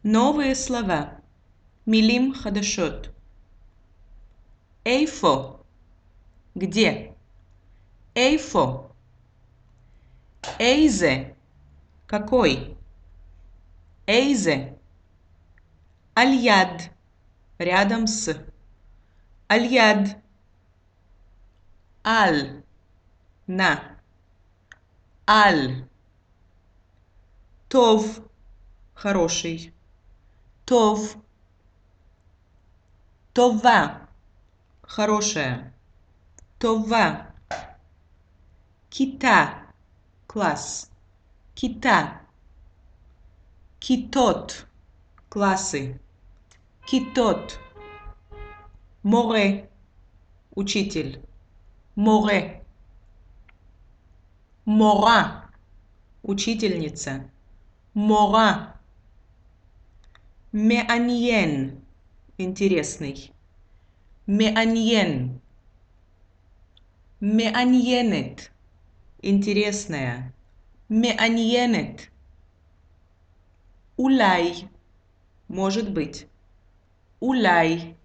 Новые слова. Милим хадашот. Эйфо. Где? Эйфо. Эйзе. Какой? Эйзе. Аль-яд. Рядом с. Аль-яд. Аль. На. Аль. Тов. Хороший. Тов. Това. Хорошая. Това. Кита. Класс. Кита. Китот. Классы. Китот. Море. Учитель. Море. Мора. Учительница. Мора. Меаньен. Интересный. Меаньен. Меаньенет. Интересная. Меаньенет. Улай. Может быть. Улай.